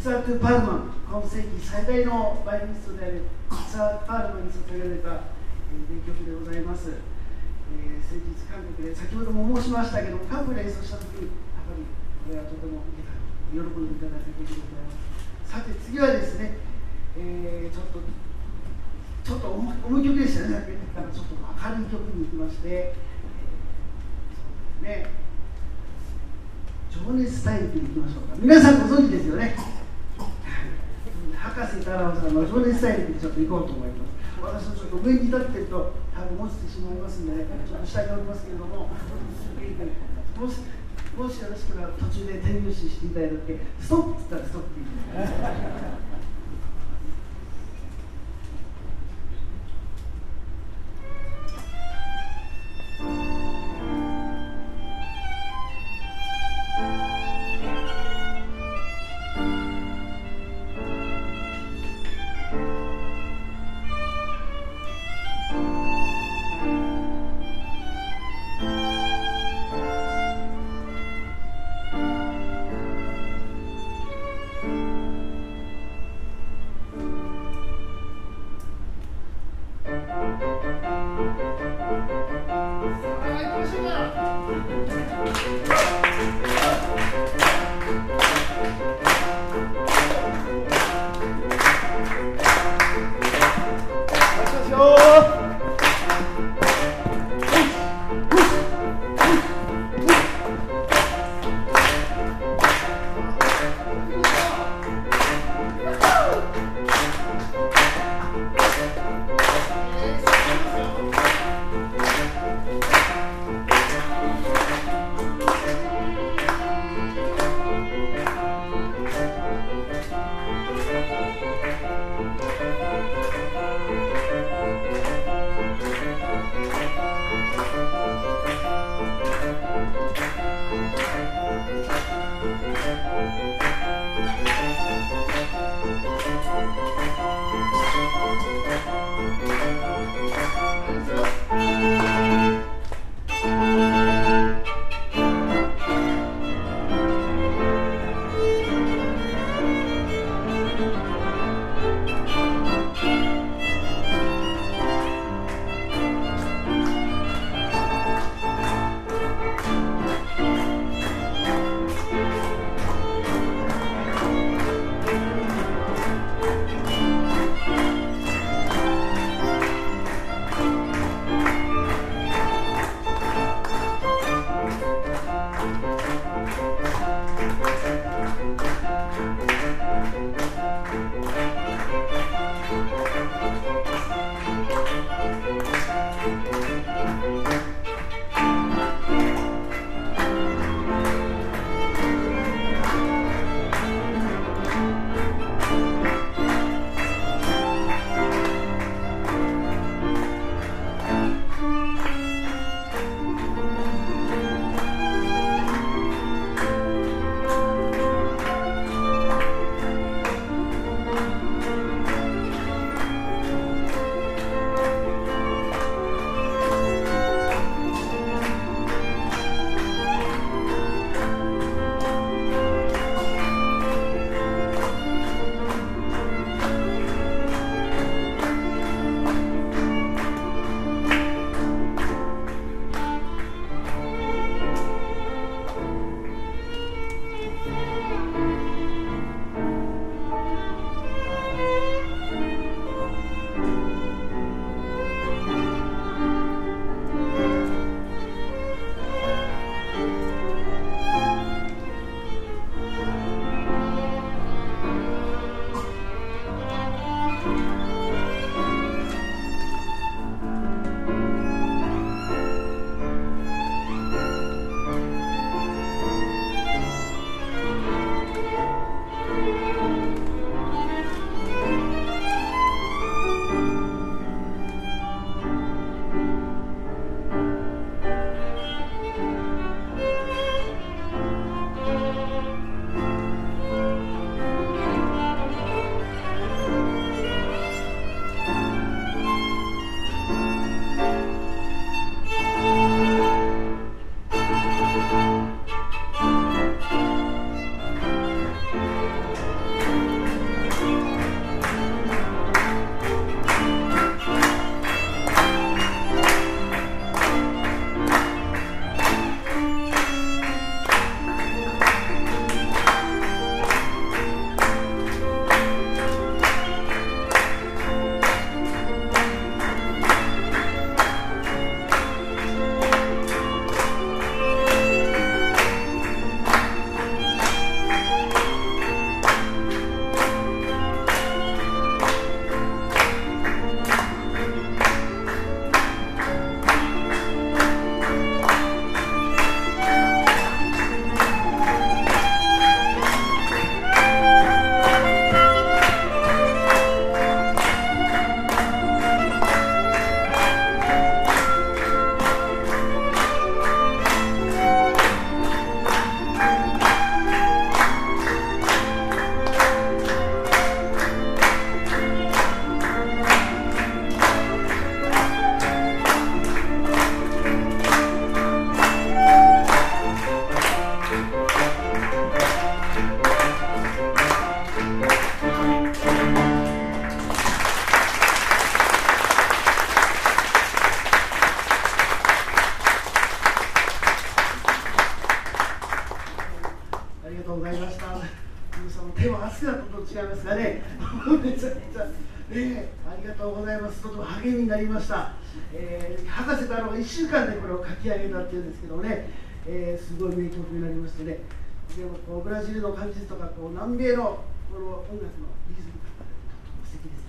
ツァー・トゥ・パールマン、今世紀最大のバイオリニストであるイツァー・パールマンに捧げられた名曲でございます。先日韓国で、先ほども申しましたけども、韓国で演奏したときにやっぱりこれはとても喜んでいただいた曲でございます。さて次はですね、ちょっと重い曲でしたね。だからちょっと明るい曲に行きまして、ね、情熱大陸に行きましょうか。皆さんご存知ですよね。博士太郎さんの情熱大陸にちょっと行こうと思います。私もちょっと上に立ってると多分落ちてしまいますんで、ね、ちょっと下におりますけれども、もしよろしければ途中で手拍子していただいて、ストップって言ったらストップって言ってありがとうございます。とても励みになりました。博士と1週間でこれを書き上げたっていうんですけどね、すごい名曲になりましてね、でもブラジルの感じとか南米のこの音楽のリズム感がとても素敵です。